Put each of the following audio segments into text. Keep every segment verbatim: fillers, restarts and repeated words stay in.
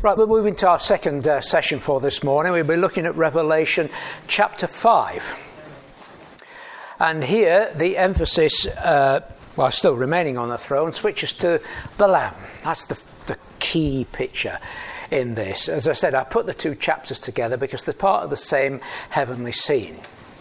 Right, we're moving to our second uh, session for this morning. We'll be looking at Revelation chapter five. And here the emphasis, uh, while still remaining on the throne, switches to the Lamb. That's the, the key picture in this. As I said, I put the two chapters together because they're part of the same heavenly scene.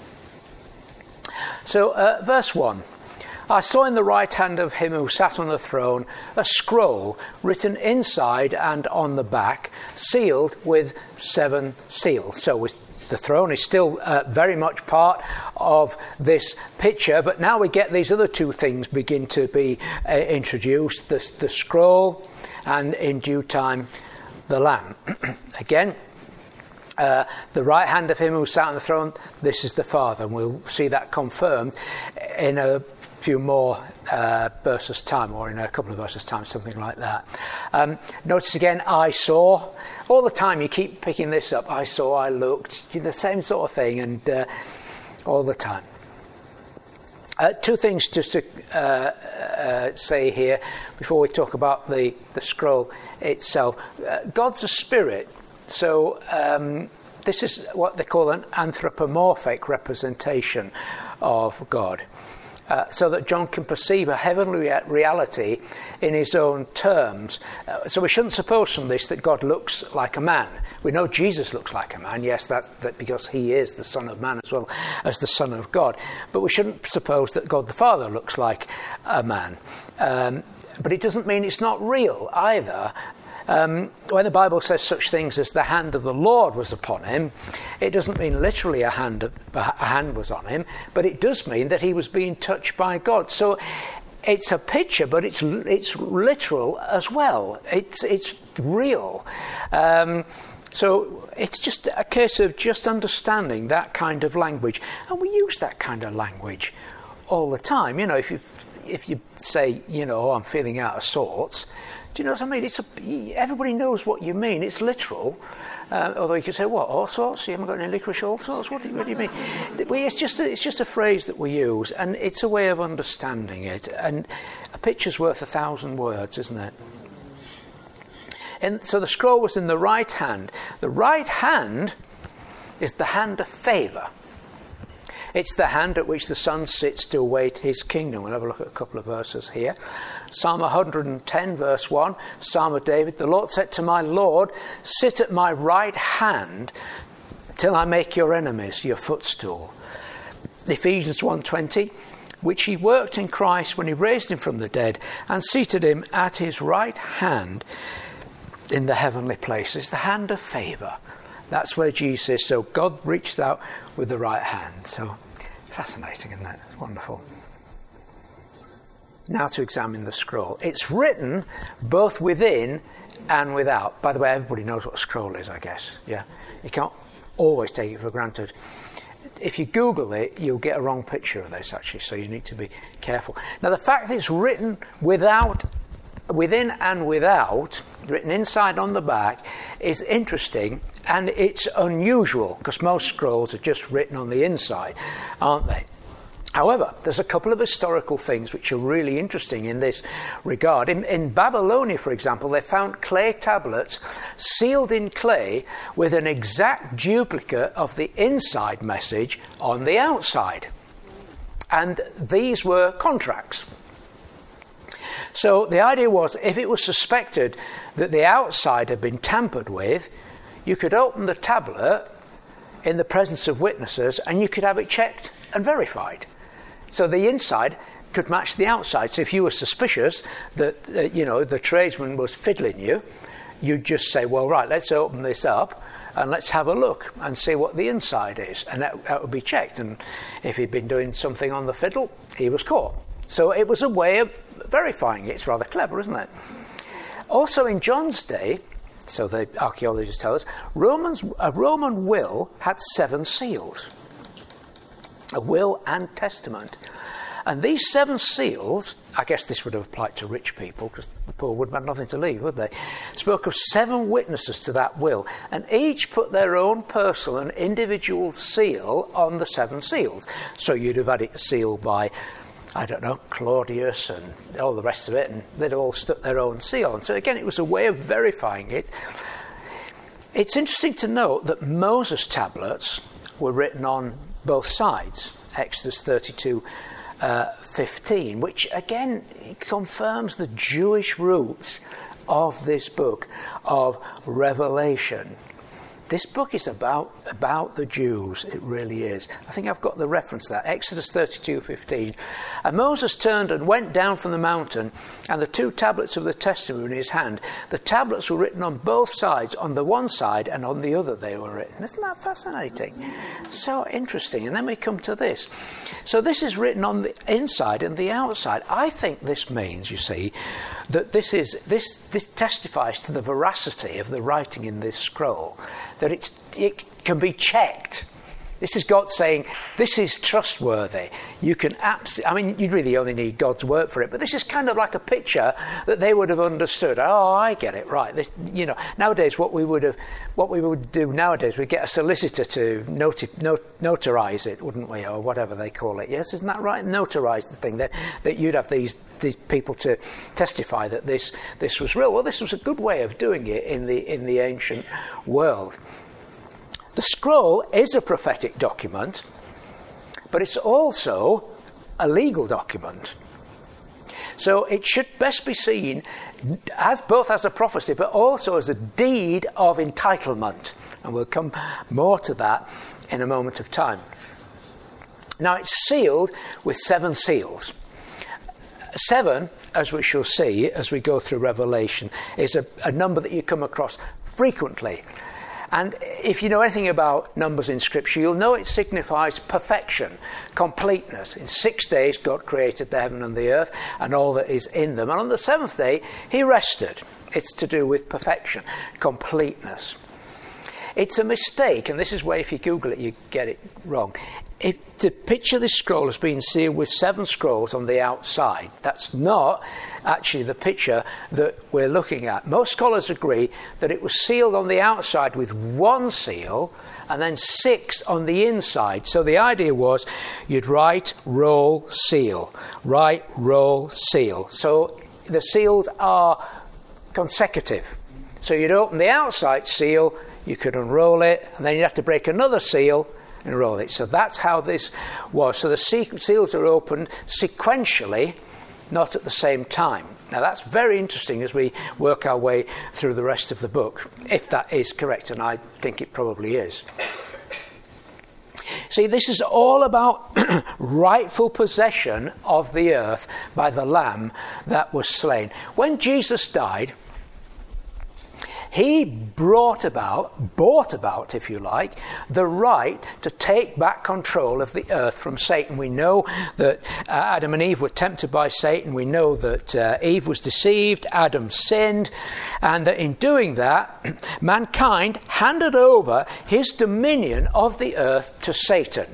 So, uh, verse one. I saw in the right hand of him who sat on the throne a scroll written inside and on the back, sealed with seven seals. So the throne is still uh, very much part of this picture, but now we get these other two things begin to be uh, introduced, the, the scroll and in due time the Lamb. Again, Uh, the right hand of him who sat on the throne, this is the Father. And we'll see that confirmed in a few more uh, verses' time, or in a couple of verses' time, something like that. Um, notice again, I saw. All the time you keep picking this up. I saw, I looked. The same sort of thing, and uh, all the time. Uh, two things just to uh, uh, say here before we talk about the, the scroll itself. Uh, God's a spirit. So um, this is what they call an anthropomorphic representation of God. Uh, so that John can perceive a heavenly reality in his own terms. Uh, so we shouldn't suppose from this that God looks like a man. We know Jesus looks like a man, yes, that's that because he is the Son of Man as well as the Son of God. But we shouldn't suppose that God the Father looks like a man. Um, but it doesn't mean it's not real either. Um, when the Bible says such things as the hand of the Lord was upon him, it doesn't mean literally a hand, of, a hand was on him, but it does mean that he was being touched by God. So it's a picture, but it's it's literal as well. It's it's real. Um, so it's just a case of just understanding that kind of language, and we use that kind of language all the time. You know, if you if you say, you know, I'm feeling out of sorts. Do you know what I mean? It's a, everybody knows what you mean. It's literal. Uh, although you could say, what, all sorts? You haven't got any licorice all sorts? What do you, what do you mean? It's just, a, it's just a phrase that we use, and it's a way of understanding it. And a picture's worth a thousand words, isn't it? And so the scroll was in the right hand. The right hand is the hand of favour. It's the hand at which the Son sits to await his kingdom. We'll have a look at a couple of verses here. Psalm one hundred ten, verse one, Psalm of David, the Lord said to my Lord, sit at my right hand till I make your enemies your footstool. Ephesians one twenty, which he worked in Christ when he raised him from the dead and seated him at his right hand in the heavenly places. The hand of favour. That's where Jesus is. So God reached out with the right hand. So fascinating, isn't it? Wonderful. Now to examine the scroll. It's written both within and without. By the way, everybody knows what a scroll is, I guess. Yeah, you can't always take it for granted. If you Google it, you'll get a wrong picture of this, actually, so you need to be careful. Now, the fact that it's written without, within and without, written inside on the back, is interesting, and it's unusual, because most scrolls are just written on the inside, aren't they? However, there's a couple of historical things which are really interesting in this regard. In, in Babylonia, for example, they found clay tablets sealed in clay with an exact duplicate of the inside message on the outside. And these were contracts. So the idea was, if it was suspected that the outside had been tampered with, you could open the tablet in the presence of witnesses and you could have it checked and verified. So the inside could match the outside. So if you were suspicious that, uh, you know, the tradesman was fiddling you, you'd just say, well, right, let's open this up and let's have a look and see what the inside is. And that, that would be checked. And if he'd been doing something on the fiddle, he was caught. So it was a way of verifying it. It's rather clever, isn't it? Also in John's day, so the archaeologists tell us, Romans, a Roman will had seven seals. A will and testament. And these seven seals, I guess this would have applied to rich people because the poor wouldn't have nothing to leave, would they? Spoke of seven witnesses to that will, and each put their own personal and individual seal on the seven seals. So you'd have had it sealed by, I don't know, Claudius and all the rest of it, and they'd all stuck their own seal on. So again, it was a way of verifying it. It's interesting to note that Moses' tablets were written on both sides, Exodus thirty-two fifteen, which again confirms the Jewish roots of this book of Revelation. This book is about, about the Jews, it really is. I think I've got the reference there, Exodus thirty-two fifteen. And Moses turned and went down from the mountain, and the two tablets of the testimony in his hand. The tablets were written on both sides, on the one side and on the other they were written. Isn't that fascinating? So interesting. And then we come to this. So this is written on the inside and the outside. I think this means, you see, that this is this this testifies to the veracity of the writing in this scroll. That it's, it can be checked. This is God saying, this is trustworthy. You can absolutely, I mean, you really only need God's word for it, but this is kind of like a picture that they would have understood. Oh, I get it, right. This, you know, nowadays what we would have, what we would do nowadays, we'd get a solicitor to noti- not, notarize it, wouldn't we, or whatever they call it. Yes, isn't that right? Notarize the thing, that, that you'd have these these people to testify that this this was real. Well, this was a good way of doing it in the in the ancient world. The scroll is a prophetic document, but it's also a legal document. So it should best be seen as both as a prophecy, but also as a deed of entitlement. And we'll come more to that in a moment of time. Now, it's sealed with seven seals. Seven, as we shall see as we go through Revelation, is a, a number that you come across frequently. And if you know anything about numbers in Scripture, you'll know it signifies perfection, completeness. In six days, God created the heaven and the earth and all that is in them. And on the seventh day, he rested. It's to do with perfection, completeness. It's a mistake, and this is where if you Google it, you get it wrong. If to picture this scroll as being sealed with seven scrolls on the outside, that's not actually the picture that we're looking at. Most scholars agree that it was sealed on the outside with one seal and then six on the inside. So the idea was you'd write, roll, seal. Write, roll, seal. So the seals are consecutive. So you'd open the outside seal, you could unroll it, and then you'd have to break another seal and roll it. So that's how this was. So the seals are opened sequentially, not at the same time. Now that's very interesting as we work our way through the rest of the book, if that is correct, and I think it probably is. See, this is all about rightful possession of the earth by the Lamb that was slain. When Jesus died, he brought about, bought about, if you like, the right to take back control of the earth from Satan. We know that uh, Adam and Eve were tempted by Satan. We know that uh, Eve was deceived, Adam sinned, and that in doing that, mankind handed over his dominion of the earth to Satan.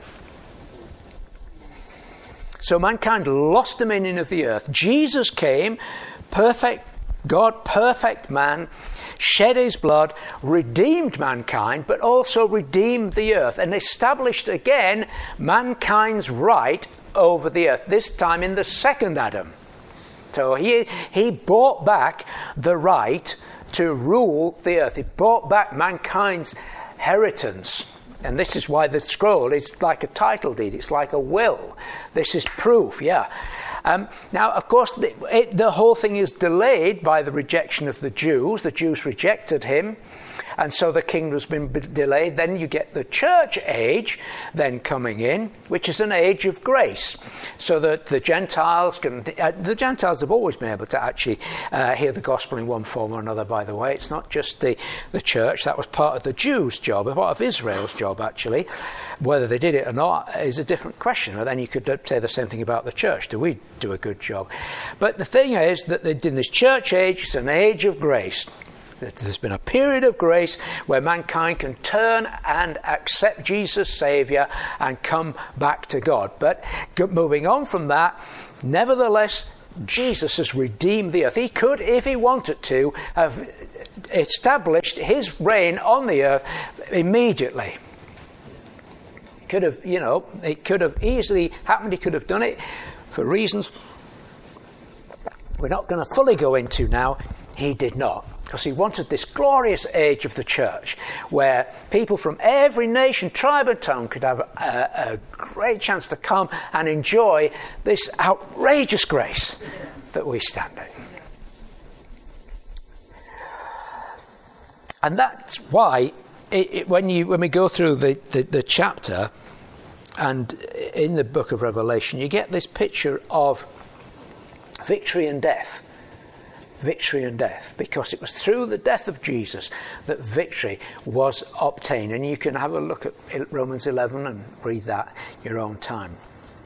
So mankind lost dominion of the earth. Jesus came, perfect God, perfect man, shed his blood, redeemed mankind, but also redeemed the earth and established again mankind's right over the earth, this time in the second Adam. So he, he bought back the right to rule the earth. He bought back mankind's inheritance. And this is why the scroll is like a title deed. It's like a will. This is proof, yeah. Um, now, of course, the, it, the whole thing is delayed by the rejection of the Jews. The Jews rejected him, and so the kingdom's been delayed. Then you get the church age then coming in, which is an age of grace, so that the Gentiles can... Uh, the Gentiles have always been able to actually uh, hear the gospel in one form or another, by the way. It's not just the, the church. That was part of the Jews' job, part of Israel's job, actually. Whether they did it or not is a different question. Or then you could say the same thing about the church. Do we do a good job? But the thing is that in this church age, it's an age of grace. There's been a period of grace where mankind can turn and accept Jesus Saviour and come back to God. But moving on from that, nevertheless, Jesus has redeemed the earth. He could, if he wanted to, have established his reign on the earth immediately. Could have, you know, it could have easily happened. He could have done it for reasons we're not going to fully go into now. He did not. Because he wanted this glorious age of the church where people from every nation, tribe and tongue could have a, a great chance to come and enjoy this outrageous grace that we stand in. And that's why it, it, when you when we go through the, the, the chapter and in the book of Revelation, you get this picture of victory and death. Victory and death, because it was through the death of Jesus that victory was obtained. And you can have a look at Romans eleven and read that your own time.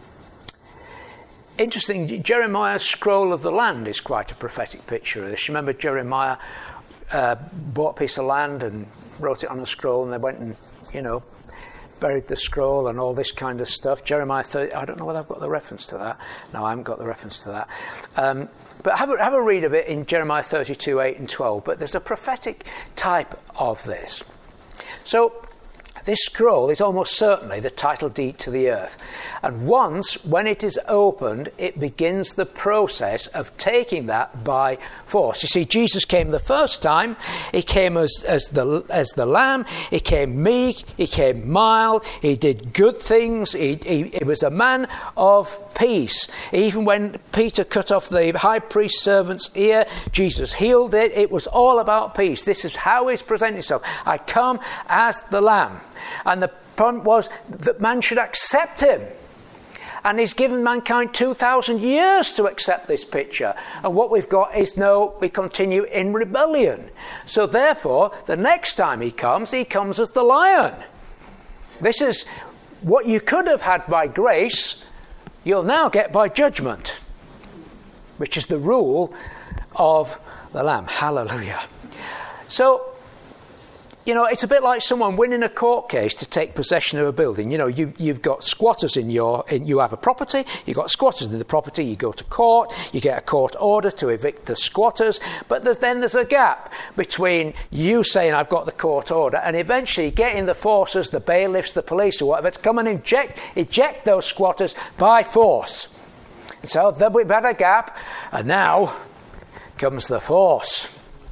Interesting, Jeremiah's scroll of the land is quite a prophetic picture of this. You remember Jeremiah uh, bought a piece of land and wrote it on a scroll, and they went and, you know, buried the scroll and all this kind of stuff. Jeremiah thirty, I don't know whether I've got the reference to that. No, I haven't got the reference to that. Um, But have a, have a read of it in Jeremiah thirty-two, eight and twelve. But there's a prophetic type of this. So this scroll is almost certainly the title deed to the earth. And once, when it is opened, it begins the process of taking that by force. You see, Jesus came the first time. He came as, as, the, as the lamb. He came meek. He came mild. He did good things. He, he, he was a man of peace. Even when Peter cut off the high priest's servant's ear, Jesus healed it. It was all about peace. This is how he's presenting himself. I come as the lamb. And the point was that man should accept him. And he's given mankind two thousand years to accept this picture. And what we've got is no, we continue in rebellion. So therefore, the next time he comes, he comes as the lion. This is what you could have had by grace, you'll now get by judgment, which is the rule of the Lamb. Hallelujah. So, you know, it's a bit like someone winning a court case to take possession of a building. You know, you, you've got squatters in your, in, you have a property, you've got squatters in the property, you go to court, you get a court order to evict the squatters, but there's, then there's a gap between you saying, I've got the court order, and eventually getting the forces, the bailiffs, the police, or whatever, to come and eject, eject those squatters by force. So then we've had a gap, and now comes the force.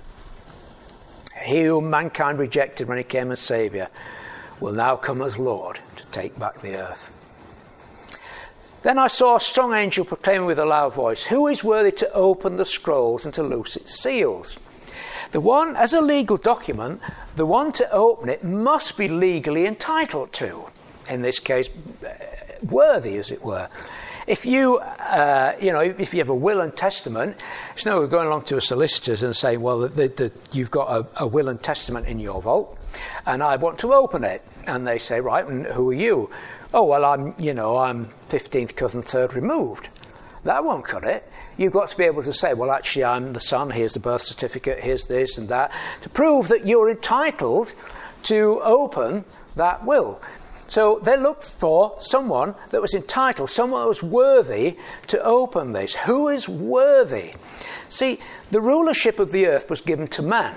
He whom mankind rejected when he came as Saviour will now come as Lord to take back the earth. Then I saw a strong angel proclaiming with a loud voice, who is worthy to open the scrolls and to loose its seals? The one, as a legal document, the one to open it must be legally entitled to. In this case, worthy, as it were. If you, uh, you know, if you have a will and testament, it's no good going along to a solicitor's and saying, well, the, the, you've got a, a will and testament in your vault, and I want to open it. And they say, right, and who are you? Oh, well, I'm, you know, I'm fifteenth cousin, third removed. That won't cut it. You've got to be able to say, well, actually, I'm the son, here's the birth certificate, here's this and that, to prove that you're entitled to open that will. So they looked for someone that was entitled, someone that was worthy to open this. Who is worthy? See, the rulership of the earth was given to man.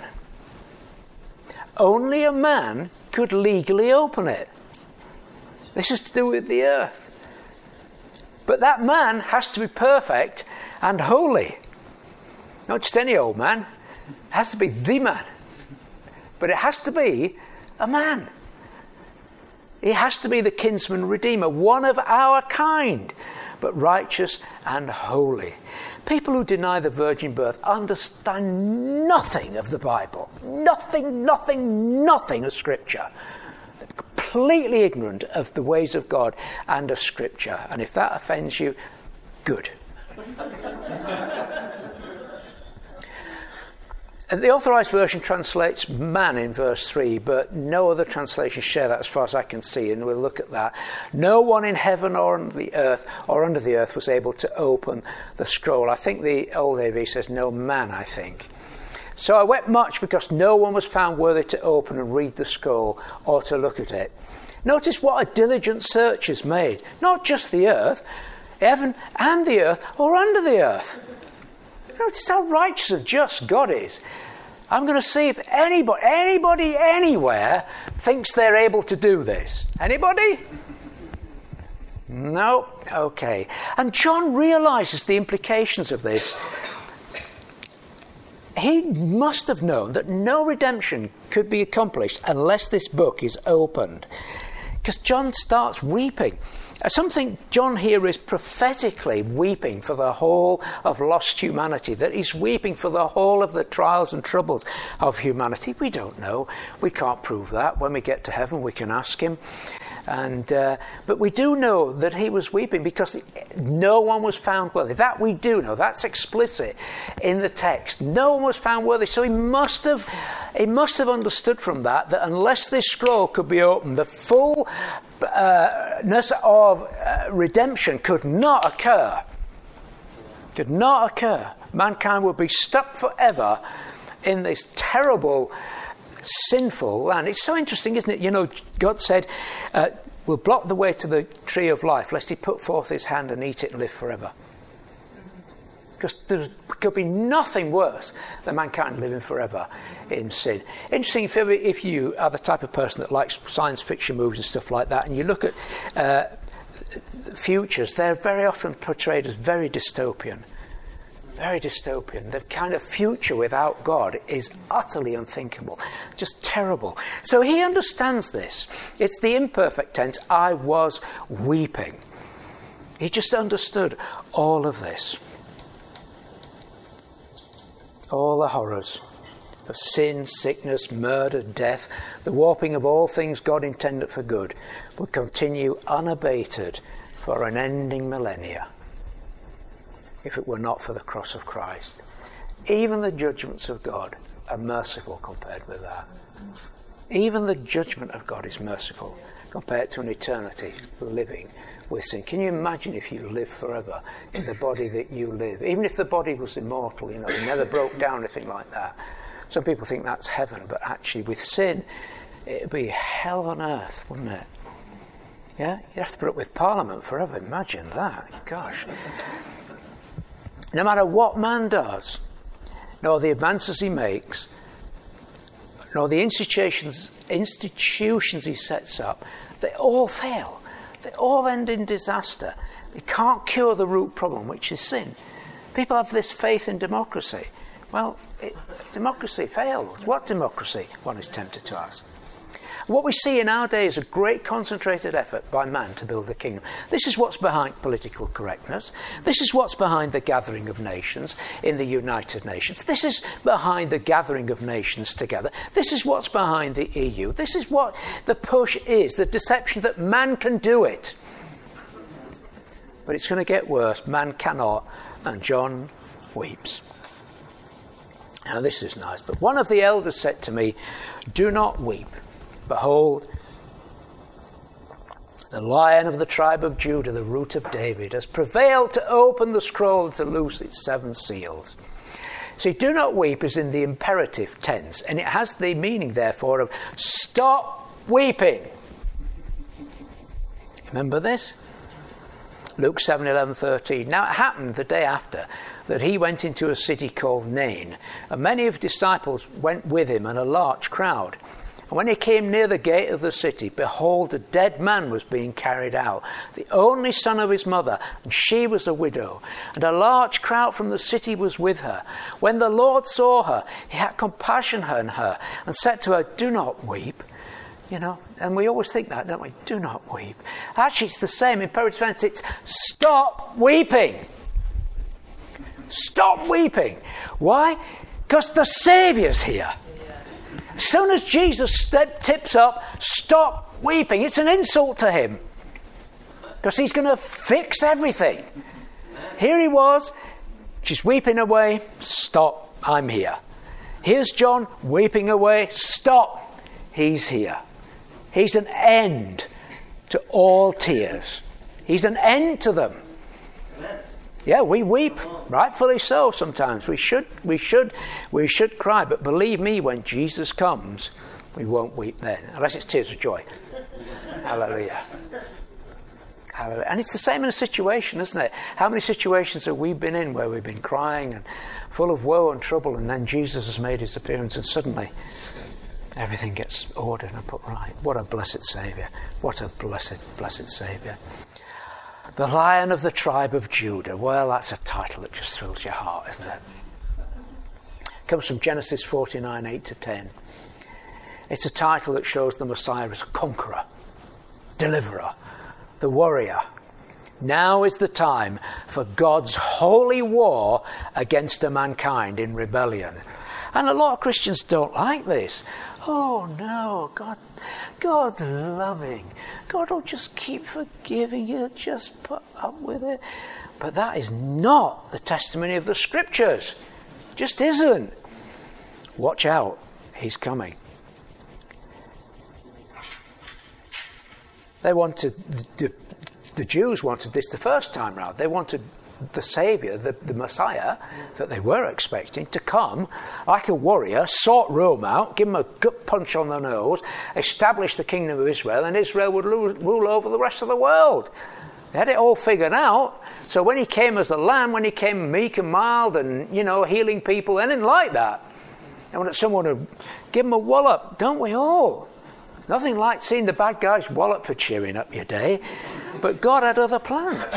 Only a man could legally open it. This is to do with the earth. But that man has to be perfect and holy. Not just any old man. It has to be the man. But it has to be a man. He has to be the kinsman redeemer, one of our kind, but righteous and holy. People who deny the virgin birth understand nothing of the Bible. Nothing, nothing, nothing of Scripture. They're completely ignorant of the ways of God and of Scripture. And if that offends you, good. The Authorised Version translates man in verse three, but no other translations share that as far as I can see, and we'll look at that. No one in heaven or on the earth or under the earth was able to open the scroll. I think the old A V says no man, I think. So I wept much because no one was found worthy to open and read the scroll or to look at it. Notice what a diligent search is made. Not just the earth, heaven and the earth or under the earth. Notice how righteous and just God is. I'm going to see if anybody, anybody anywhere thinks they're able to do this. Anybody? No? Okay. And John realizes the implications of this. he must have known that no redemption could be accomplished unless this book is opened. Because John starts weeping. Something John here is prophetically weeping for the whole of lost humanity, that he's weeping for the whole of the trials and troubles of humanity. We don't know. We can't prove that. When we get to heaven, we can ask him. And uh, but we do know that he was weeping because no one was found worthy. That we do know. That's explicit in the text. No one was found worthy. So he must have, he must have understood from that that unless this scroll could be opened, the full Uh, ness of uh, redemption could not occur. Could not occur. Mankind would be stuck forever in this terrible, sinful land. It's so interesting, isn't it? You know, God said, uh, we'll block the way to the tree of life, lest he put forth his hand and eat it and live forever. Because there could be nothing worse than mankind living forever in sin. Interesting, if, ever, if you are the type of person that likes science fiction movies and stuff like that, and you look at uh, futures, they're very often portrayed as very dystopian. Very dystopian. The kind of future without God is utterly unthinkable. Just terrible. So he understands this. It's the imperfect tense, I was weeping. He just understood all of this. All the horrors of sin, sickness, murder, death, the warping of all things God intended for good, would continue unabated for an ending millennia if it were not for the cross of Christ. Even the judgments of God are merciful compared with that. Even the judgment of God is merciful compared to an eternity living with sin. Can you imagine if you lived forever in the body that you live? Even if the body was immortal, you know, it never broke down, anything like that. Some people think that's heaven, but actually with sin, it'd be hell on earth, wouldn't it? Yeah? You'd have to put up with Parliament forever. Imagine that. Gosh. No matter what man does, nor the advances he makes, nor the institutions, institutions he sets up, they all fail. They all end in disaster. They can't cure the root problem, which is sin. People have this faith in democracy. Well, it, democracy fails. What democracy? One is tempted to ask. What we see in our day is a great concentrated effort by man to build a kingdom. This is what's behind political correctness. This is what's behind the gathering of nations in the United Nations. This is behind the gathering of nations together. This is what's behind the E U. This is what the push is, the deception that man can do it. But it's going to get worse. Man cannot, and John weeps. Now this is nice. But one of the elders said to me, "Do not weep. Behold, the Lion of the tribe of Judah, the root of David, has prevailed to open the scroll and to loose its seven seals." See, do not weep is in the imperative tense, and it has the meaning, therefore, of stop weeping. Remember this? Luke seven, eleven, thirteen. Now it happened the day after that he went into a city called Nain, and many of his disciples went with him, and a large crowd. And when he came near the gate of the city, behold, a dead man was being carried out, the only son of his mother, and she was a widow. And a large crowd from the city was with her. When the Lord saw her, he had compassion on her, and said to her, "Do not weep." You know, and we always think that, don't we? Do not weep. Actually, it's the same. In imperative tense, it's stop weeping. Stop weeping. Why? Because the Saviour's here. As soon as Jesus step, tips up, stop weeping. It's an insult to him. Because he's going to fix everything. Here he was. She's weeping away. Stop. I'm here. Here's John weeping away. Stop. He's here. He's an end to all tears. He's an end to them. Yeah, we weep, rightfully so sometimes. We should, we should, we should cry. But believe me, when Jesus comes, we won't weep then. Unless it's tears of joy. Hallelujah. Hallelujah. And it's the same in a situation, isn't it? How many situations have we been in where we've been crying and full of woe and trouble, and then Jesus has made his appearance and suddenly everything gets ordered and put right. What a blessed Saviour. What a blessed, blessed Saviour. The Lion of the tribe of Judah. Well, that's a title that just thrills your heart, isn't it? comes from Genesis forty-nine, eight to ten. It's a title that shows the Messiah as a conqueror, deliverer, the warrior. Now is the time for God's holy war against a mankind in rebellion. And a lot of Christians don't like this. Oh no, God, God's loving. God will just keep forgiving you, just put up with it. But that is not the testimony of the Scriptures. Just isn't. Watch out, he's coming. They wanted, the, the Jews wanted this the first time round. They wanted the Saviour, the, the Messiah that they were expecting to come like a warrior, sort Rome out, give them a gut punch on the nose, establish the kingdom of Israel, and Israel would rule, rule over the rest of the world. They had it all figured out. So when he came as a lamb, when he came meek and mild and, you know, healing people, they didn't like that. They wanted someone to give them a wallop, don't we all? Nothing like seeing the bad guys wallop for cheering up your day. But God had other plans.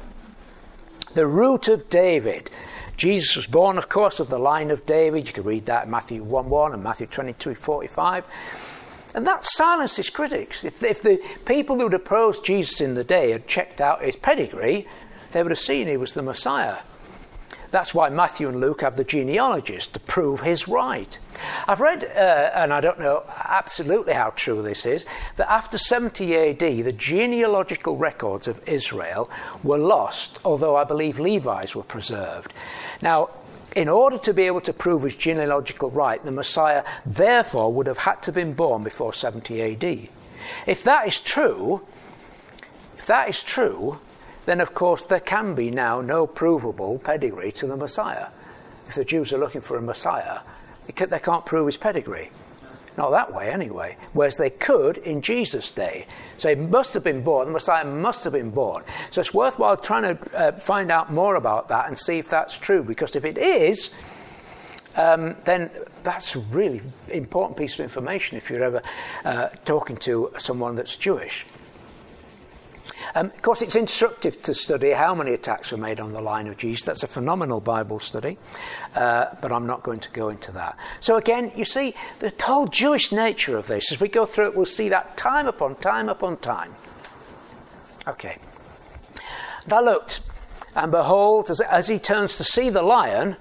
The root of David. Jesus was born, of course, of the line of David. You can read that in Matthew one one and Matthew twenty-two forty-five. And that silenced his critics. If, if the people who'd opposed Jesus in the day had checked out his pedigree, they would have seen he was the Messiah. That's why Matthew and Luke have the genealogists to prove his right. I've read, uh, and I don't know absolutely how true this is, that after seventy A D, the genealogical records of Israel were lost, although I believe Levi's were preserved. Now, in order to be able to prove his genealogical right, the Messiah therefore would have had to have been born before seventy A D. If that is true, if that is true, then of course there can be now no provable pedigree to the Messiah. If the Jews are looking for a Messiah, they can't prove his pedigree. Not that way anyway. Whereas they could in Jesus' day. So he must have been born, the Messiah must have been born. So it's worthwhile trying to uh, find out more about that and see if that's true. Because if it is, um, then that's a really important piece of information if you're ever uh, talking to someone that's Jewish. Um, of course, it's instructive to study how many attacks were made on the line of Jesus. That's a phenomenal Bible study, uh, but I'm not going to go into that. So again, you see the whole Jewish nature of this. As we go through it, we'll see that time upon time upon time. Okay. And I looked, and behold, as, as he turns to see the lion,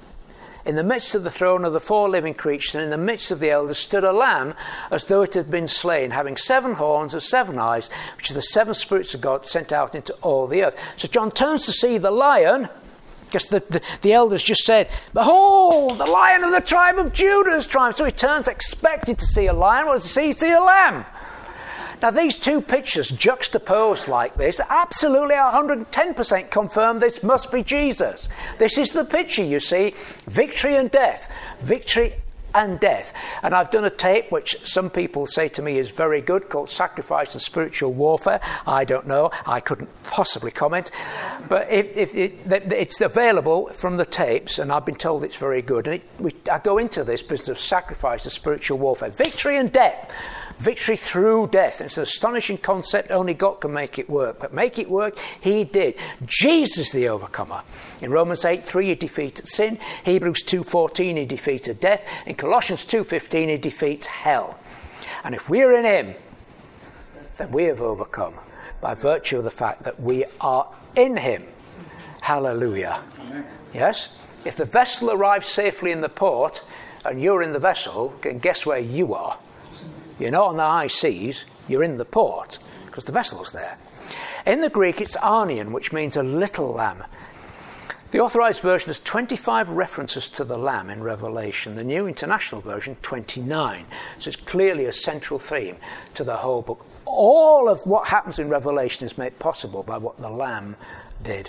in the midst of the throne of the four living creatures, and in the midst of the elders, stood a lamb as though it had been slain, having seven horns and seven eyes, which are the seven spirits of God sent out into all the earth. So John turns to see the lion, because the, the, the elders just said, behold, the lion of the tribe of Judah has triumphed. So he turns expecting to see a lion. What does he see? He sees a lamb. Now, these two pictures juxtaposed like this absolutely one hundred ten percent confirm this must be Jesus. This is the picture, you see, victory and death, victory and death. And I've done a tape which some people say to me is very good, called Sacrifice and Spiritual Warfare. I don't know, I couldn't possibly comment. But if, if it, it's available from the tapes, and I've been told it's very good. And it, we, I go into this business of sacrifice and spiritual warfare, victory and death. Victory through death. It's an astonishing concept. Only God can make it work. But make it work, he did. Jesus the overcomer. In Romans eight three, he defeated sin. Hebrews two fourteen, he defeated death. In Colossians two fifteen, he defeats hell. And if we are in him, then we have overcome by virtue of the fact that we are in him. Hallelujah. Yes? If the vessel arrives safely in the port and you're in the vessel, then guess where you are? You're not on the high seas, you're in the port, because the vessel's there. In the Greek, it's arnion, which means a little lamb. The Authorized Version has twenty-five references to the lamb in Revelation. The New International Version, twenty-nine. So it's clearly a central theme to the whole book. All of what happens in Revelation is made possible by what the lamb did.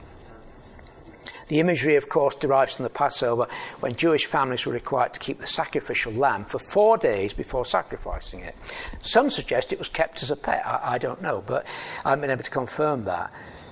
The imagery, of course, derives from the Passover, when Jewish families were required to keep the sacrificial lamb for four days before sacrificing it. Some suggest it was kept as a pet. I, I don't know, but I haven't been able to confirm that.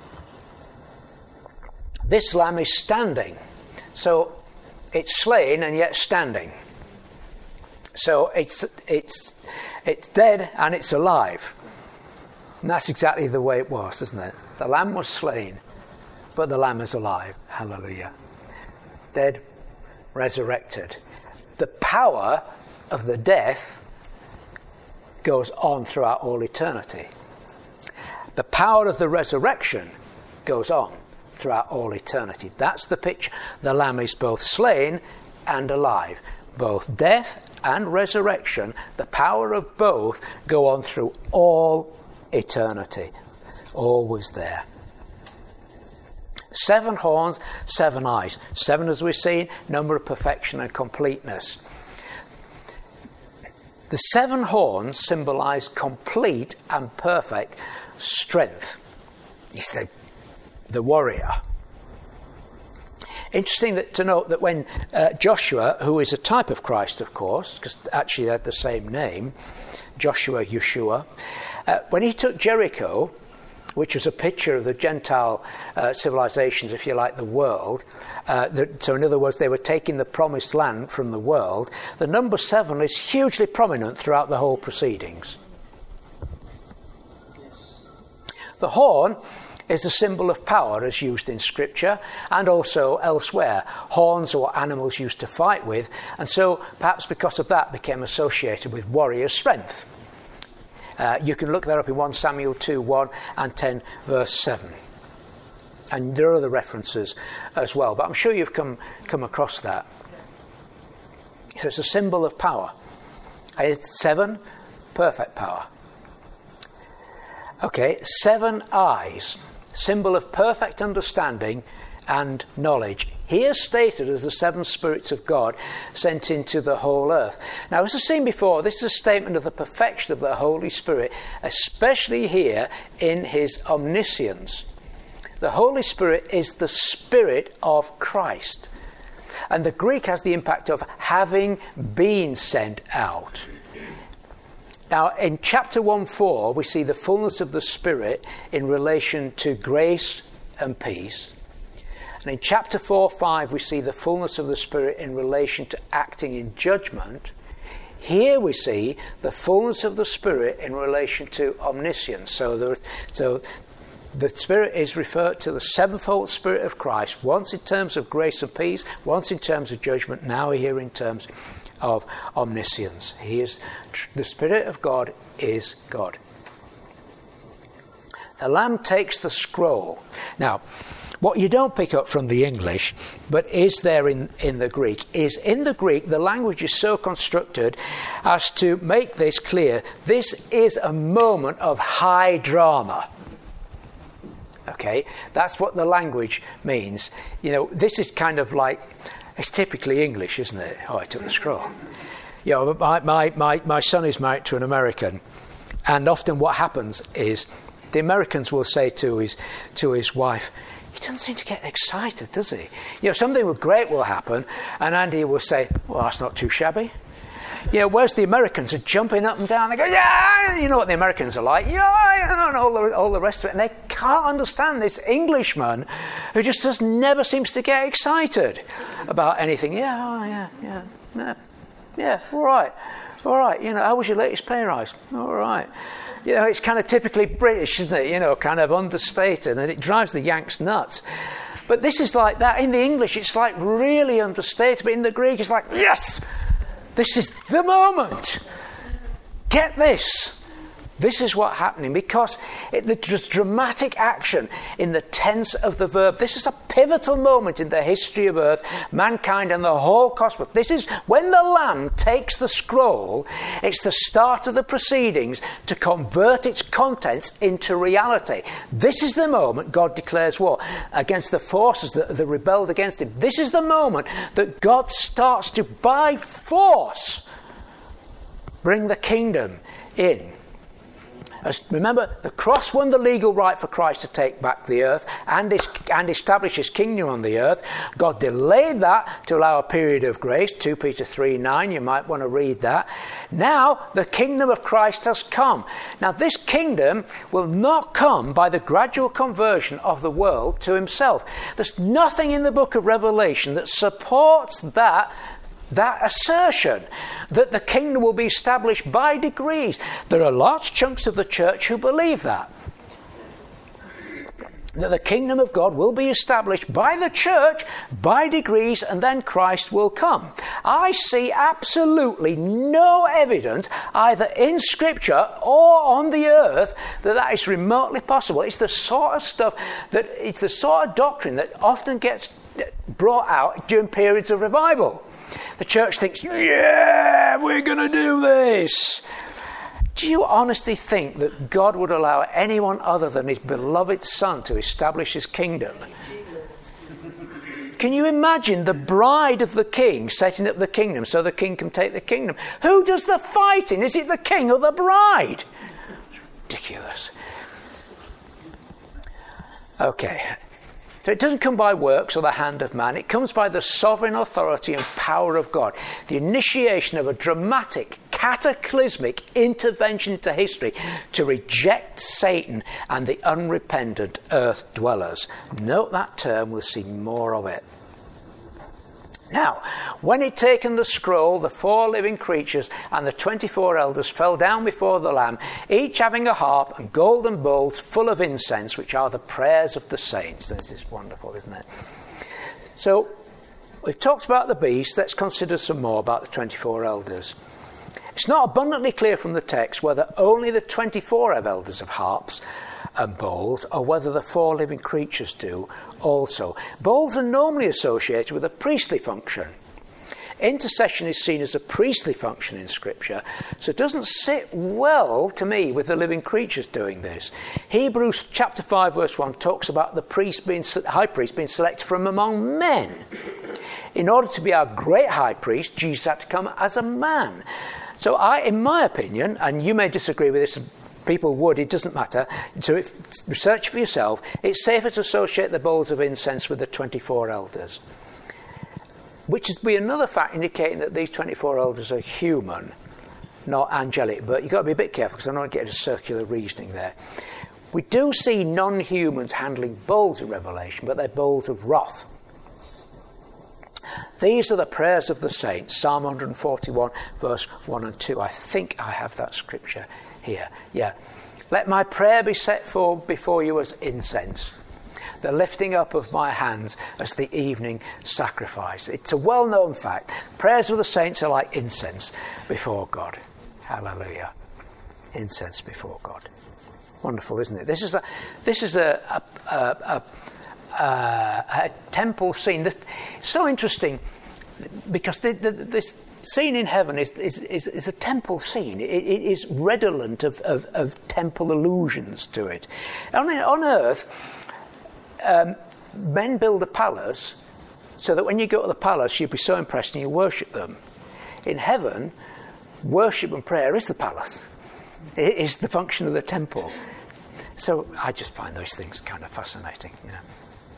This lamb is standing. So it's slain and yet standing. So it's it's it's dead and it's alive. And that's exactly the way it was, isn't it? The lamb was slain, but the lamb is alive. Hallelujah. Dead, resurrected. The power of the death goes on throughout all eternity. The power of the resurrection goes on throughout all eternity. That's the picture. The Lamb is both slain and alive. Both death and resurrection, the power of both go on through all eternity. Always there. Seven horns, seven eyes. Seven, as we've seen, number of perfection and completeness. The seven horns symbolize complete and perfect strength. He's the, the warrior. Interesting that, to note that when uh, Joshua, who is a type of Christ, of course, because actually they had the same name, Joshua, Yeshua, uh, when he took Jericho, which was a picture of the Gentile uh, civilizations, if you like, the world. Uh, the, so in other words, they were taking the promised land from the world. The number seven is hugely prominent throughout the whole proceedings. Yes. The horn is a symbol of power as used in Scripture and also elsewhere. Horns or animals used to fight with, and so perhaps because of that became associated with warrior strength. Uh, you can look that up in First Samuel two, one and ten, verse seven. And there are other references as well, but I'm sure you've come, come across that. So it's a symbol of power. And it's seven, perfect power. Okay, seven eyes, symbol of perfect understanding and knowledge. Here stated as the seven spirits of God sent into the whole earth. Now, as I've seen before, this is a statement of the perfection of the Holy Spirit, especially here in his omniscience. The Holy Spirit is the Spirit of Christ. And the Greek has the impact of having been sent out. Now, in chapter one four, we see the fullness of the Spirit in relation to grace and peace. And in chapter four five, we see the fullness of the Spirit in relation to acting in judgment. Here we see the fullness of the Spirit in relation to omniscience. So, there, so the Spirit is referred to the sevenfold Spirit of Christ, once in terms of grace and peace, once in terms of judgment, now here in terms of omniscience. He is the Spirit of God is God. The Lamb takes the scroll. Now, what you don't pick up from the English, but is there in, in the Greek, is in the Greek, the language is so constructed as to make this clear. This is a moment of high drama. Okay, that's what the language means. You know, this is kind of like, it's typically English, isn't it? Oh, I took the scroll. You know, my, my, my, my son is married to an American, and often what happens is the Americans will say to his to his wife, he doesn't seem to get excited, does he? You know, something great will happen, and Andy will say, well, that's not too shabby. You know, whereas the Americans are jumping up and down, they go, yeah, you know what the Americans are like, yeah, and all the, all the rest of it, and they can't understand this Englishman who just, just never seems to get excited about anything. Yeah, oh, yeah, yeah, yeah, yeah, all right, all right, you know, how was your latest pay rise? All right. You know, it's kind of typically British, isn't it? You know, kind of understated, and it drives the Yanks nuts. But this is like that. In the English, it's like really understated, but in the Greek, it's like, yes, this is the moment. Get this. This is what's happening, because it, there's dramatic action in the tense of the verb. This is a pivotal moment in the history of earth, mankind, and the whole cosmos. This is when the Lamb takes the scroll. It's the start of the proceedings to convert its contents into reality. This is the moment God declares war against the forces that, that rebelled against him. This is the moment that God starts to, by force, bring the kingdom in. As, remember, the cross won the legal right for Christ to take back the earth and, his, and establish his kingdom on the earth. God delayed that to allow a period of grace, Second Peter three nine, you might want to read that. Now, the kingdom of Christ has come. Now, this kingdom will not come by the gradual conversion of the world to himself. There's nothing in the book of Revelation that supports that That assertion that the kingdom will be established by degrees. There are large chunks of the church who believe that. that the kingdom of God will be established by the church by degrees, and then Christ will come. I see absolutely no evidence either in Scripture or on the earth that that is remotely possible. It's the sort of stuff that, it's the sort of doctrine that often gets brought out during periods of revival. The church thinks, yeah, we're going to do this. Do you honestly think that God would allow anyone other than his beloved Son to establish his kingdom? Can you imagine the bride of the king setting up the kingdom so the king can take the kingdom? Who does the fighting? Is it the king or the bride? Ridiculous. Okay. So it doesn't come by works or the hand of man. It comes by the sovereign authority and power of God. The initiation of a dramatic, cataclysmic intervention into history to reject Satan and the unrepentant earth dwellers. Note that term, we'll see more of it. Now, when he'd taken the scroll, the four living creatures and the twenty-four elders fell down before the Lamb, each having a harp and golden bowls full of incense, which are the prayers of the saints. This is wonderful, isn't it? So, we've talked about the beast. Let's consider some more about the twenty-four elders. It's not abundantly clear from the text whether only the twenty-four elders have harps and bowls, or whether the four living creatures do also. Bowls are normally associated with a priestly function. Intercession is seen as a priestly function in Scripture, so it doesn't sit well to me with the living creatures doing this. Hebrews chapter five verse one talks about the priest being, high priest being selected from among men. In order to be our great high priest, Jesus had to come as a man. So I, in my opinion, and you may disagree with this, people would, it doesn't matter, so if, research for yourself, it's safer to associate the bowls of incense with the twenty-four elders. Which is be another fact indicating that these twenty-four elders are human, not angelic. But you've got to be a bit careful because I don't want to get into circular reasoning there. We do see non-humans handling bowls in Revelation, but they're bowls of wrath. These are the prayers of the saints, Psalm one forty-one, verse one and two. I think I have that scripture here. Yeah. Let my prayer be set forth before you as incense, the lifting up of my hands as the evening sacrifice. It's a well-known fact. Prayers of the saints are like incense before God. Hallelujah. Incense before God. Wonderful, isn't it? This is a this is a a, a, a, a temple scene. This, it's so interesting because the, the, this scene in heaven is is, is, is a temple scene. It, it is redolent of, of, of temple allusions to it. On, on earth, Um, men build a palace so that when you go to the palace you'll be so impressed and you worship them. In heaven, worship and prayer is the palace. It is the function of the temple. So I just find those things kind of fascinating, you know.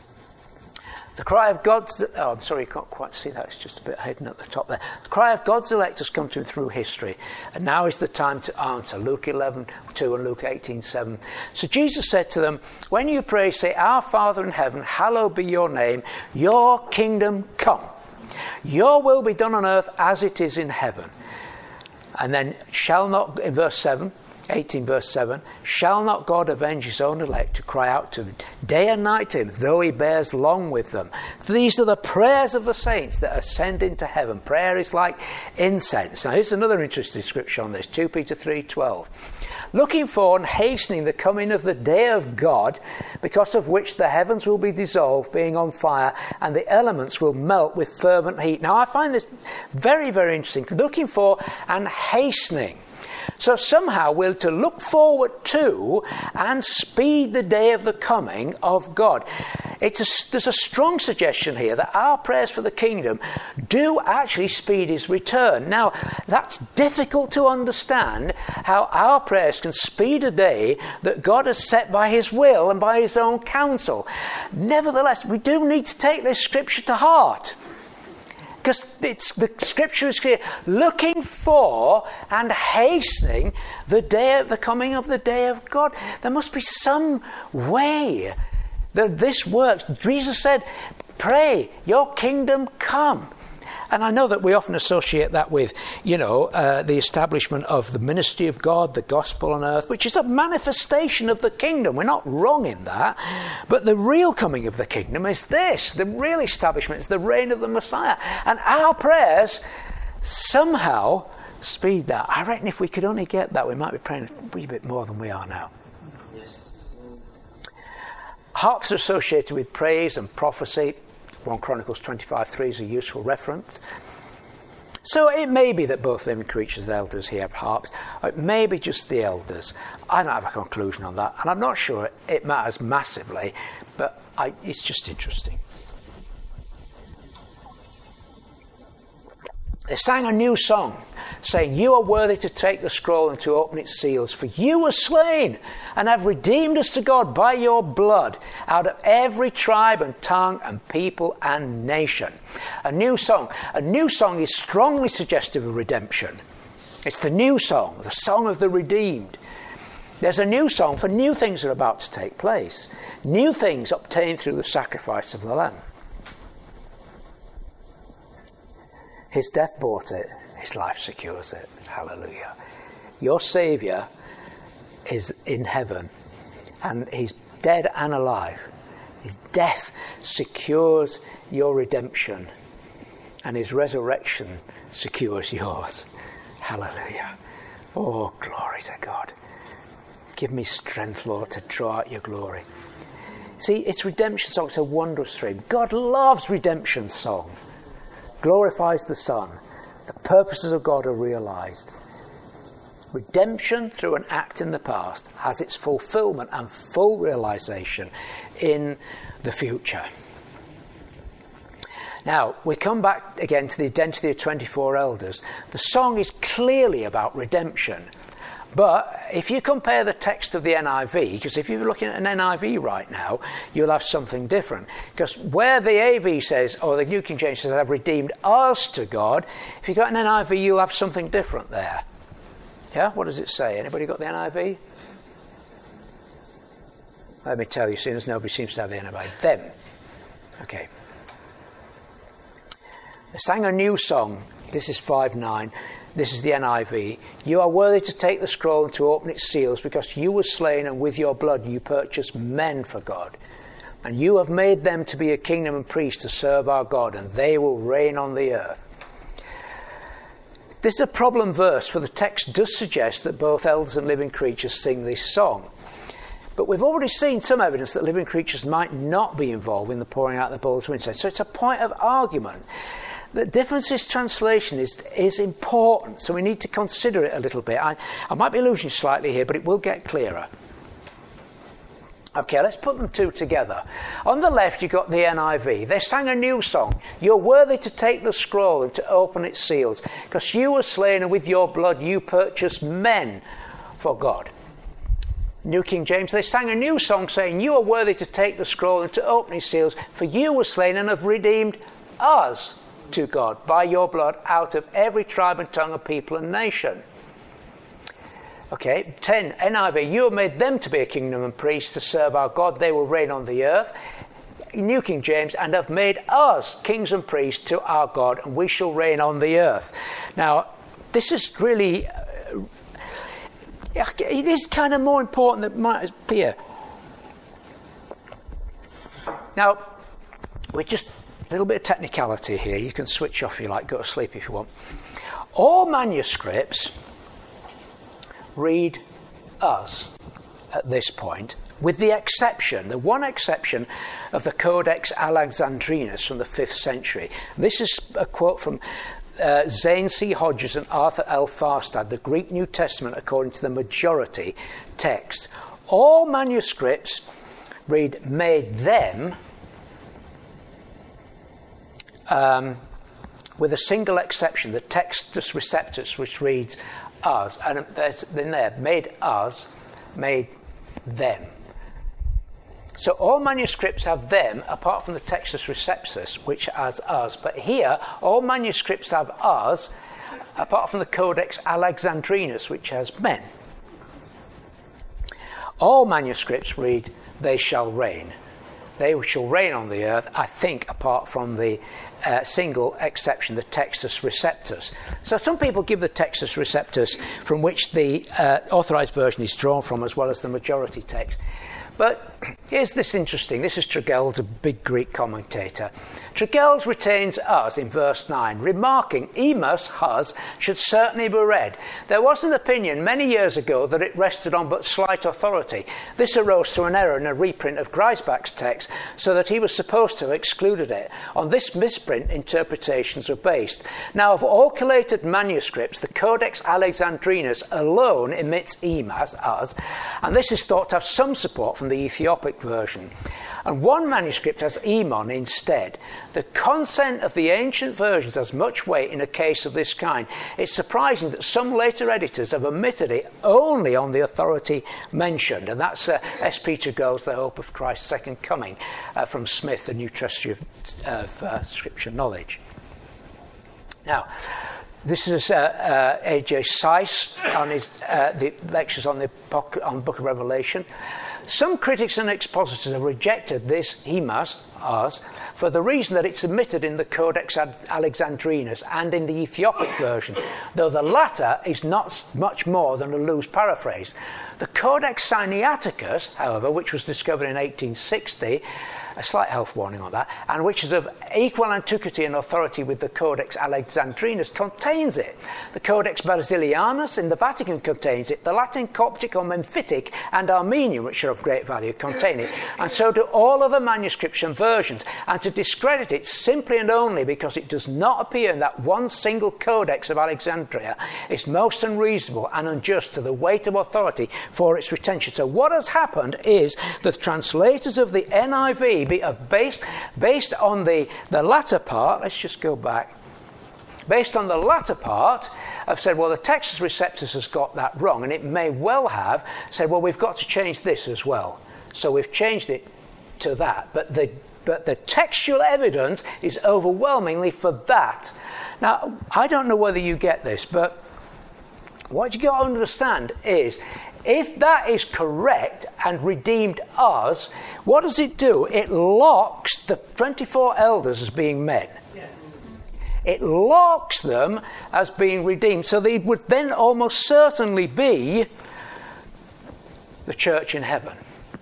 The cry of God's... Oh, I'm sorry, you can't quite see that. It's just a bit hidden at the top there. The cry of God's elect has come to him through history. And now is the time to answer. Luke eleven two and Luke eighteen seven. So Jesus said to them, when you pray, say, Our Father in heaven, hallowed be your name. Your kingdom come. Your will be done on earth as it is in heaven. And then shall not... In verse seven... eighteen verse seven, shall not God avenge his own elect to cry out to him day and night to him, though he bears long with them? These are the prayers of the saints that ascend into heaven. Prayer is like incense. Now here's another interesting scripture on this, two Peter three twelve. Looking for and hastening the coming of the day of God, because of which the heavens will be dissolved, being on fire, and the elements will melt with fervent heat. Now I find this very, very interesting. Looking for and hastening. So somehow we're to look forward to and speed the day of the coming of God. It's a, there's a strong suggestion here that our prayers for the kingdom do actually speed his return. Now, that's difficult to understand, how our prayers can speed a day that God has set by his will and by his own counsel. Nevertheless, we do need to take this scripture to heart. Because it's, the scripture is clear, looking for and hastening the day of the coming of the day of God. There must be some way that this works. Jesus said, pray, your kingdom come. And I know that we often associate that with, you know, uh, the establishment of the ministry of God, the gospel on earth, which is a manifestation of the kingdom. We're not wrong in that. But the real coming of the kingdom is this. The real establishment is the reign of the Messiah. And our prayers somehow speed that. I reckon if we could only get that, we might be praying a wee bit more than we are now. Yes. Harps are associated with praise and prophecy. First Chronicles twenty-five three is a useful reference. So it may be that both living creatures and elders here have harps. Or it may be just the elders. I don't have a conclusion on that. And I'm not sure it matters massively. But I, it's just interesting. They sang a new song, saying, "You are worthy to take the scroll and to open its seals, for you were slain and have redeemed us to God by your blood out of every tribe and tongue and people and nation." A new song. A new song is strongly suggestive of redemption. It's the new song, the song of the redeemed. There's a new song for new things that are about to take place. New things obtained through the sacrifice of the Lamb. His death bought it. His life secures it. Hallelujah. Your Saviour is in heaven. And he's dead and alive. His death secures your redemption. And his resurrection secures yours. Hallelujah. Oh, glory to God. Give me strength, Lord, to draw out your glory. See, it's redemption song. It's a wondrous stream. God loves redemption song. Glorifies the Son. The purposes of God are realised. Redemption through an act in the past has its fulfilment and full realisation in the future. Now, we come back again to the identity of twenty-four elders. The song is clearly about redemption. But if you compare the text of the N I V, because if you're looking at an N I V right now, you'll have something different. Because where the A V says, or the New King James says, "I've redeemed us to God," if you've got an N I V, you'll have something different there. Yeah? What does it say? Anybody got the N I V? Let me tell you, soon as nobody seems to have the N I V. Them. Okay. They sang a new song. This is five nine. This is the N I V. "You are worthy to take the scroll and to open its seals, because you were slain, and with your blood you purchased men for God. And you have made them to be a kingdom and priests to serve our God, and they will reign on the earth." This is a problem verse, for the text does suggest that both elders and living creatures sing this song. But we've already seen some evidence that living creatures might not be involved in the pouring out of the bowls of incense. So it's a point of argument. The difference in translation is, is important, so we need to consider it a little bit. I, I might be losing slightly here, but it will get clearer. Okay, let's put them two together. On the left, you've got the N I V. They sang a new song. "You're worthy to take the scroll and to open its seals, because you were slain, and with your blood you purchased men for God." New King James, they sang a new song saying, "You are worthy to take the scroll and to open its seals, for you were slain and have redeemed us to God by your blood out of every tribe and tongue and people and nation." Okay, ten, N I V, "You have made them to be a kingdom and priests to serve our God. They will reign on the earth." New King James, "and have made us kings and priests to our God, and we shall reign on the earth." Now, this is really, uh, it is kind of more important than it might appear. Now, we're just a little bit of technicality here. You can switch off if you like, go to sleep if you want. All manuscripts read "us" at this point, with the exception, the one exception of the Codex Alexandrinus from the fifth century. This is a quote from uh, Zane C. Hodges and Arthur L. Farstad, "The Greek New Testament according to the majority text." All manuscripts read "made them," Um, with a single exception, the Textus Receptus, which reads "us," and there's in there, "made us," "made them." So all manuscripts have "them," apart from the Textus Receptus, which has "us." But here, all manuscripts have "us," apart from the Codex Alexandrinus, which has "men." All manuscripts read "they shall reign." they shall reign on the earth, I think, apart from the uh, single exception, the Textus Receptus. So some people give the Textus Receptus, from which the uh, Authorised Version is drawn from, as well as the majority text. But here's this interesting. This is Tregelles, a big Greek commentator. Tregelles retains us in verse nine, remarking, emus, hus, should certainly be read. There was an opinion many years ago that it rested on but slight authority. This arose through an error in a reprint of Griesbach's text, so that he was supposed to have excluded it. On this misprint, interpretations are based. Now, of all collated manuscripts, the Codex Alexandrinus alone emits emas, us, and this is thought to have some support from the Ethiopic version. And one manuscript has emon instead. The consent of the ancient versions has much weight in a case of this kind. It's surprising that some later editors have omitted it only on the authority mentioned, and that's uh, S. P. Tregelles, The Hope of Christ's Second Coming, uh, from Smith, The New Treasury of, of uh, Scripture Knowledge. Now, this is uh, uh, A J Seiss on his uh, the lectures on the book, on Book of Revelation. Some critics and expositors have rejected this emas, us, for the reason that it's omitted in the Codex Alexandrinus and in the Ethiopic version, though the latter is not much more than a loose paraphrase. The Codex Sinaiticus, however, which was discovered in eighteen sixty, a slight health warning on that, and which is of equal antiquity and authority with the Codex Alexandrinus, contains it. The Codex Basilianus in the Vatican contains it. The Latin, Coptic or Memphitic and Armenian, which are of great value, contain it. And so do all other manuscripts and versions. And to discredit it simply and only because it does not appear in that one single Codex of Alexandria is most unreasonable and unjust to the weight of authority for its retention. So what has happened is the translators of the N I V be of based, based on the, the latter part, let's just go back, based on the latter part, have said, well, the Textus Receptus has got that wrong, and it may well have said, well, we've got to change this as well. So we've changed it to that. But the, but the textual evidence is overwhelmingly for that. Now, I don't know whether you get this, but what you got to understand is, if that is correct and redeemed us, what does it do? It locks the twenty-four elders as being men. Yes. It locks them as being redeemed. So they would then almost certainly be the church in heaven.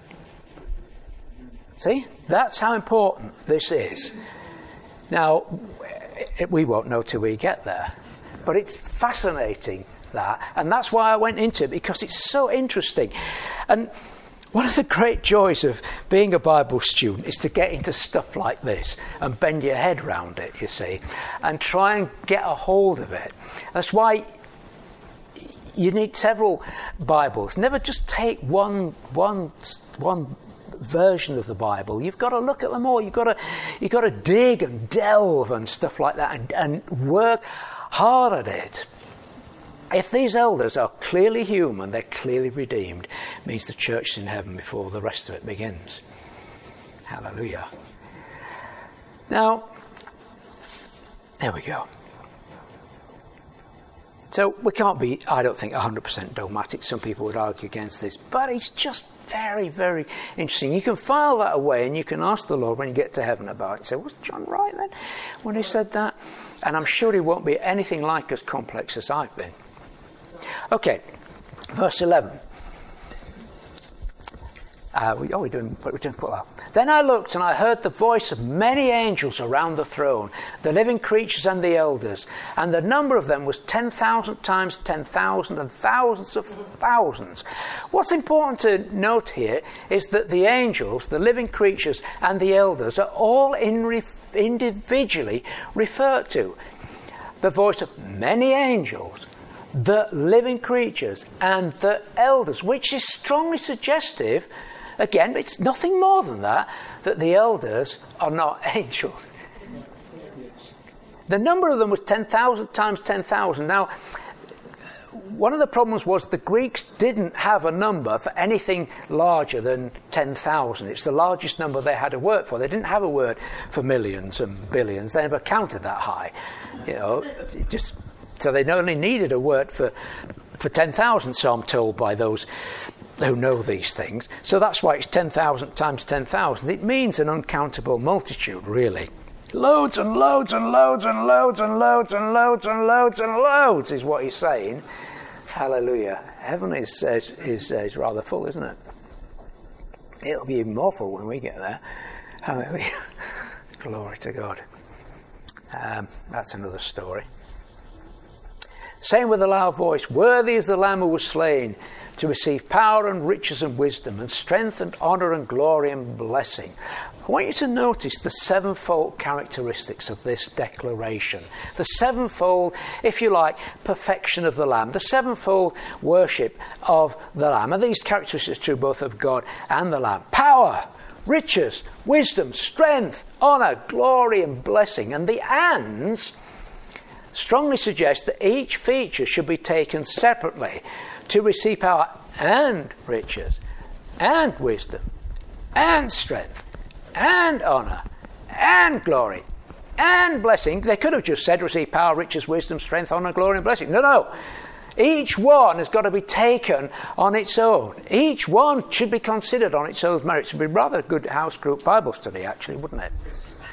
See? That's how important this is. Now, we won't know till we get there. But it's fascinating. That, and that's why I went into it, because it's so interesting. And one of the great joys of being a Bible student is to get into stuff like this and bend your head around it, you see, and try and get a hold of it. That's why you need several Bibles. Never just take one one one version of the Bible. You've got to look at them all. You've got to you've got to dig and delve and stuff like that, and, and work hard at it. If these elders are clearly human, they're clearly redeemed. It means the church is in heaven before the rest of it begins. Hallelujah. Now, there we go. So we can't be, I don't think, one hundred percent dogmatic. Some people would argue against this. But it's just very, very interesting. You can file that away and you can ask the Lord when you get to heaven about it. Say, was John right then when he said that? And I'm sure he won't be anything like as complex as I've been. Okay, verse eleven. Uh, we, oh, we're doing, we're doing quite well. Then I looked and I heard the voice of many angels around the throne, the living creatures and the elders, and the number of them was ten thousand times ten thousand and thousands of thousands. What's important to note here is that the angels, the living creatures and the elders are all in ref- individually referred to. The voice of many angels, the living creatures and the elders, which is strongly suggestive, again, it's nothing more than that, that the elders are not angels. The number of them was ten thousand times ten thousand. Now, one of the problems was the Greeks didn't have a number for anything larger than ten thousand. It's the largest number they had a word for. They didn't have a word for millions and billions. They never counted that high. You know, it just... So they only needed a word for, for ten thousand, so I'm told by those who know these things. So that's why it's ten thousand times ten thousand. It means an uncountable multitude, really. Loads and loads and loads and loads and loads and loads and loads and loads is what he's saying. Hallelujah. Heaven is, is, is, is rather full, isn't it? It'll be even more full when we get there. Hallelujah. Glory to God. Um, that's another story. Saying with a loud voice, worthy is the Lamb who was slain to receive power and riches and wisdom and strength and honour and glory and blessing. I want you to notice the sevenfold characteristics of this declaration. The sevenfold, if you like, perfection of the Lamb. The sevenfold worship of the Lamb. And these characteristics are true both of God and the Lamb. Power, riches, wisdom, strength, honour, glory and blessing. And the ands strongly suggest that each feature should be taken separately to receive power and riches and wisdom and strength and honour and glory and blessing. They could have just said receive power, riches, wisdom, strength, honour, glory and blessing. No, no. Each one has got to be taken on its own. Each one should be considered on its own merits. It would be rather a good house group Bible study, actually, wouldn't it?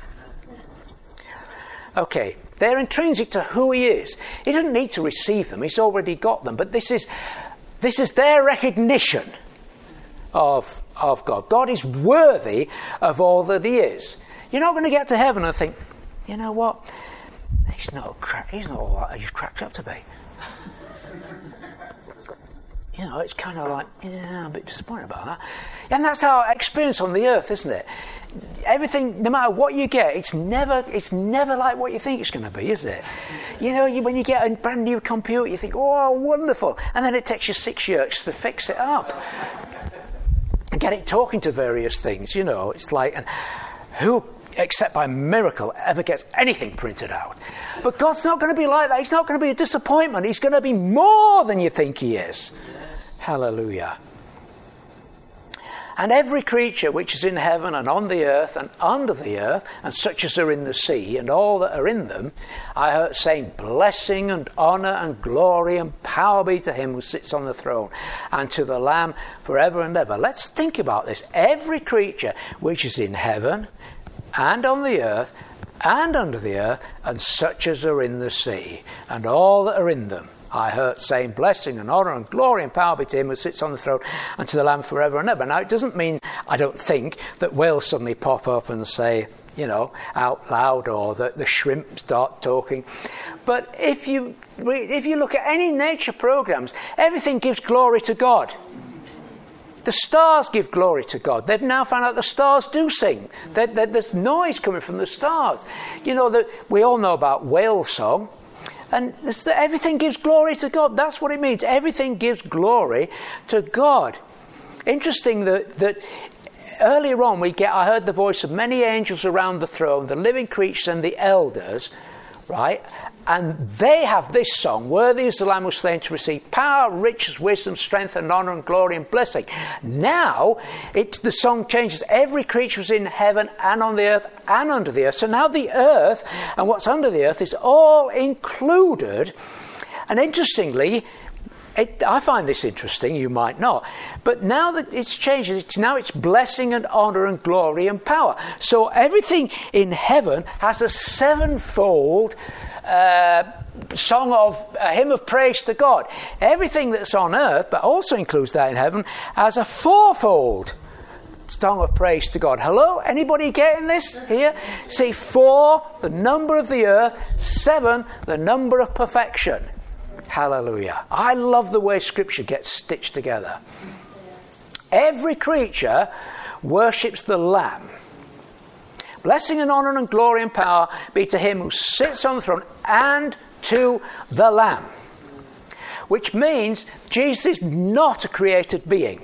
Okay, they're intrinsic to who he is. He doesn't need to receive them. He's already got them. But this is this is their recognition of, of God. God is worthy of all that he is. You're not going to get to heaven and think, you know what? He's not, crack, he's not all that he's cracked up to be. You know, it's kind of like, yeah, I'm a bit disappointed about that. And that's our experience on the earth, isn't it? Everything, no matter what you get, it's never it's never like what you think it's going to be, is it? You know, you, when you get a brand new computer, you think, oh, wonderful. And then it takes you six years to fix it up. And get it talking to various things, you know. It's like, and who, except by miracle, ever gets anything printed out? But God's not going to be like that. He's not going to be a disappointment. He's going to be more than you think he is. Hallelujah. And every creature which is in heaven and on the earth and under the earth, and such as are in the sea, and all that are in them, I heard saying, blessing and honour and glory and power be to him who sits on the throne, and to the Lamb forever and ever. Let's think about this. Every creature which is in heaven and on the earth and under the earth, and such as are in the sea, and all that are in them, I heard saying, blessing and honour and glory and power be to him who sits on the throne and to the Lamb forever and ever. Now, it doesn't mean, I don't think, that whales suddenly pop up and say, you know, out loud, or that the shrimp start talking. But if you if you look at any nature programs, everything gives glory to God. The stars give glory to God. They've now found out the stars do sing. There, there, there's noise coming from the stars. You know, that we all know about whale song. And everything gives glory to God. That's what it means. Everything gives glory to God. Interesting that, that earlier on we get, I heard the voice of many angels around the throne, the living creatures and the elders, right? And they have this song, worthy is the Lamb who was slain to receive power, riches, wisdom, strength and honour and glory and blessing. Now, it's, the song changes. Every creature is in heaven and on the earth and under the earth. So now the earth and what's under the earth is all included. And interestingly, it, I find this interesting, you might not. But now that it's changed, it's, now it's blessing and honour and glory and power. So everything in heaven has a sevenfold Uh, song of a hymn of praise to God. Everything that's on earth, but also includes that in heaven, has a fourfold song of praise to God. Hello? Anybody getting this here? See, four, the number of the earth, seven, the number of perfection. Hallelujah. I love the way Scripture gets stitched together. Every creature worships the Lamb. Blessing and honour and glory and power be to him who sits on the throne and to the Lamb. Which means Jesus is not a created being.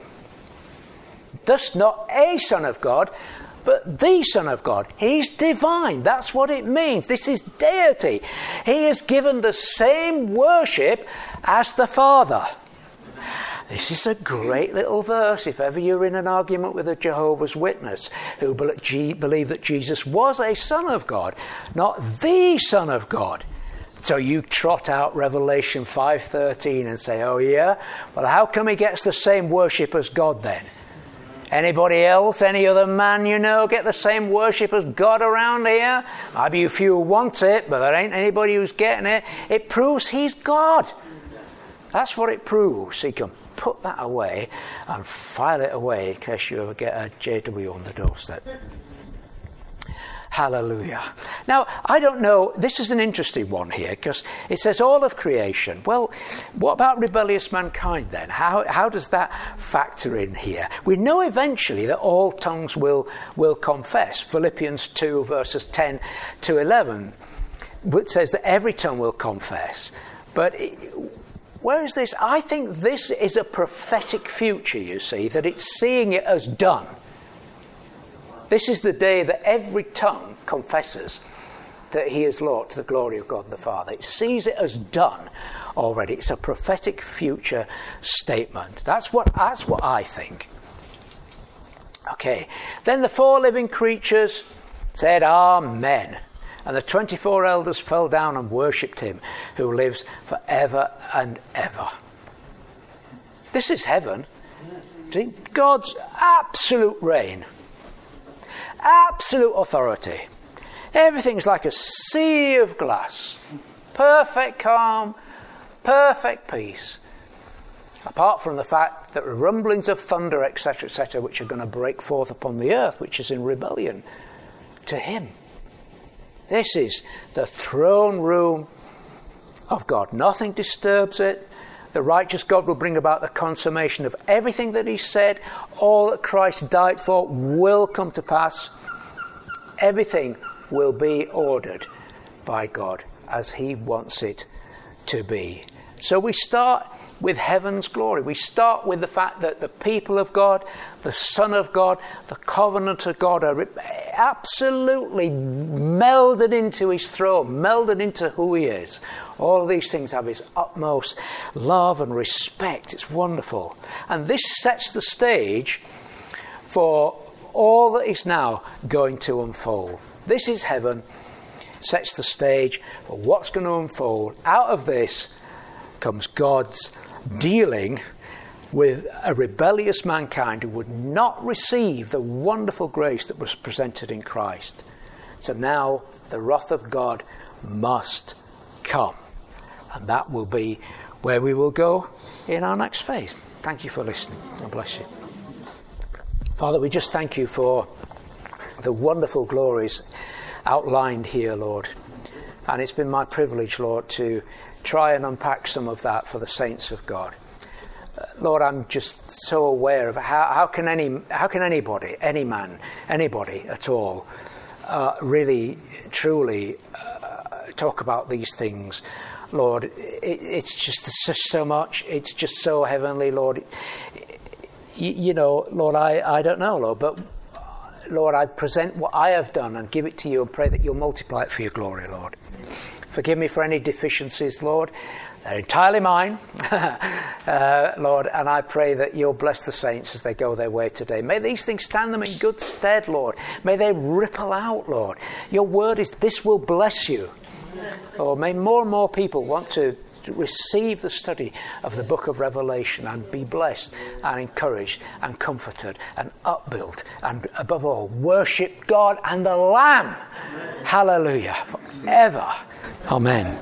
Thus not a Son of God, but the Son of God. He's divine. That's what it means. This is deity. He is given the same worship as the Father. This is a great little verse if ever you're in an argument with a Jehovah's Witness who believe that Jesus was a Son of God, not the Son of God. So you trot out Revelation five thirteen and say, oh yeah? Well, how come he gets the same worship as God then? Anybody else, any other man you know, get the same worship as God around here? Maybe a few want it, but there ain't anybody who's getting it. It proves he's God. That's what it proves. He can put that away and file it away in case you ever get a J W on the doorstep. Hallelujah. Now, I don't know, this is an interesting one here, because it says all of creation. Well, what about rebellious mankind then? How how does that factor in here? We know eventually that all tongues will, will confess. Philippians two, verses ten to eleven, which says that every tongue will confess. But it, where is this? I think this is a prophetic future, you see, that it's seeing it as done. This is the day that every tongue confesses that he is Lord to the glory of God the Father. It sees it as done already. It's a prophetic future statement. That's what, that's what I think. Okay. Then the four living creatures said, Amen. And the twenty-four elders fell down and worshipped him who lives forever and ever. This is heaven. See? God's absolute reign. Absolute authority. Everything's like a sea of glass. Perfect calm, perfect peace. Apart from the fact that rumblings of thunder, et cetera, et cetera, which are going to break forth upon the earth, which is in rebellion to him. This is the throne room of God. Nothing disturbs it. The righteous God will bring about the consummation of everything that he said. All that Christ died for will come to pass. Everything will be ordered by God as he wants it to be. So we start with heaven's glory. We start with the fact that the people of God, the Son of God, the covenant of God are absolutely melded into his throne, melded into who he is. All of these things have his utmost love and respect. It's wonderful. And this sets the stage for all that is now going to unfold. This is heaven, sets the stage for what's going to unfold. Out of this comes God's dealing with a rebellious mankind who would not receive the wonderful grace that was presented in Christ. So now the wrath of God must come. And that will be where we will go in our next phase. Thank you for listening. God bless you. Father, we just thank you for the wonderful glories outlined here, Lord. And it's been my privilege, Lord, to try and unpack some of that for the saints of God. Uh, Lord, I'm just so aware of how, how can any how can anybody, any man, anybody at all, uh, really, truly uh, talk about these things. Lord, it, it's just there's so much. It's just so heavenly, Lord. You, you know, Lord, I, I don't know, Lord, but Lord, I present what I have done and give it to you and pray that you'll multiply it for your glory, Lord. Forgive me for any deficiencies, Lord. They're entirely mine, uh, Lord, and I pray that you'll bless the saints as they go their way today. May these things stand them in good stead, Lord. May they ripple out, Lord. Your word is, this will bless you. Lord, may more and more people want to receive the study of the book of Revelation and be blessed and encouraged and comforted and upbuilt and above all worship God and the Lamb. Hallelujah. Forever. Amen.